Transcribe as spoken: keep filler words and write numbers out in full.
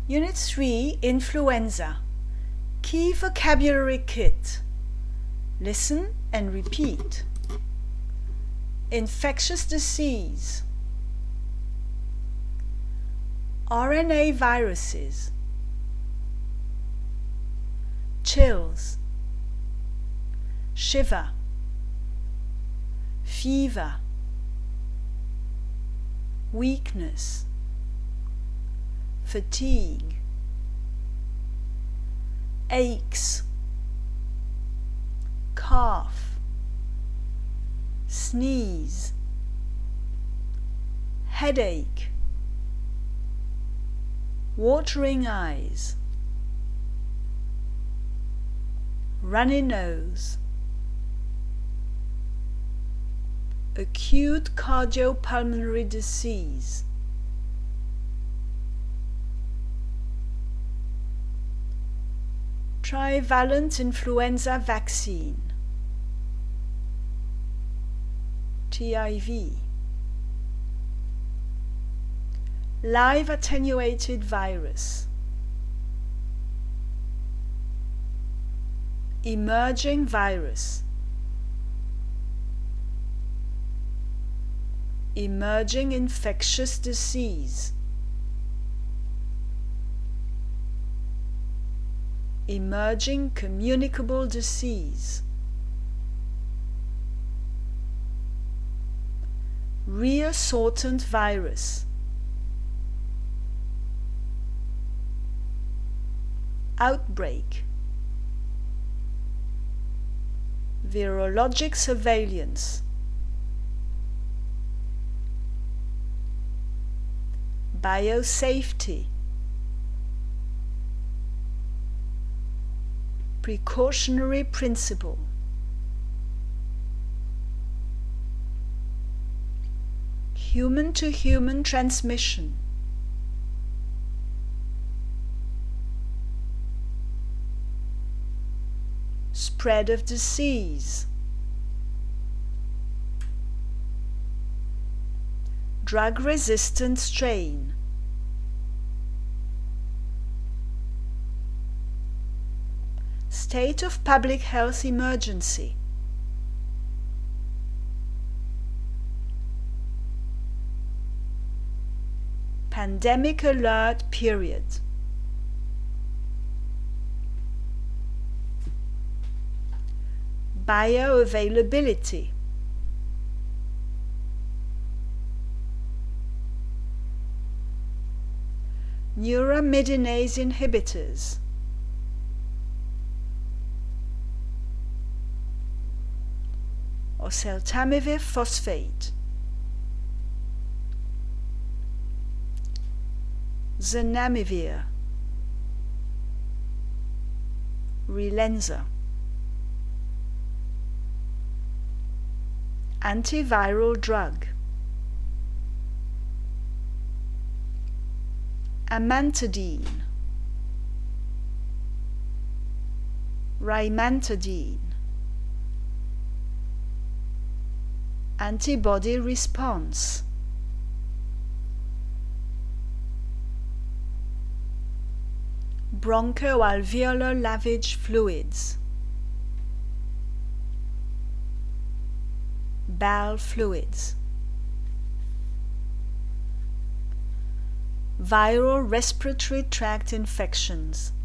Unit three, Influenza. Key vocabulary kit. Listen and repeat. Infectious disease. R N A viruses. Chills. Shiver. Fever. Weakness. Fatigue. Aches. Cough. Sneeze. Headache. Watering eyes. Runny nose. Acute cardiopulmonary disease. Trivalent influenza vaccine. T I V. Live attenuated virus. Emerging virus. Emerging infectious disease. Emerging communicable disease. Reassortant virus. Outbreak. Virologic surveillance. Biosafety. Precautionary principle. Human-to-human transmission. Spread of disease. Drug-resistant strain. State of public health emergency. Pandemic alert period. Bioavailability. Neuraminidase inhibitors. Oseltamivir phosphate. Zanamivir. Relenza. Antiviral drug. Amantadine. Rimantadine. Antibody response. Bronchoalveolar lavage fluids. Bowel fluids. Viral respiratory tract infections.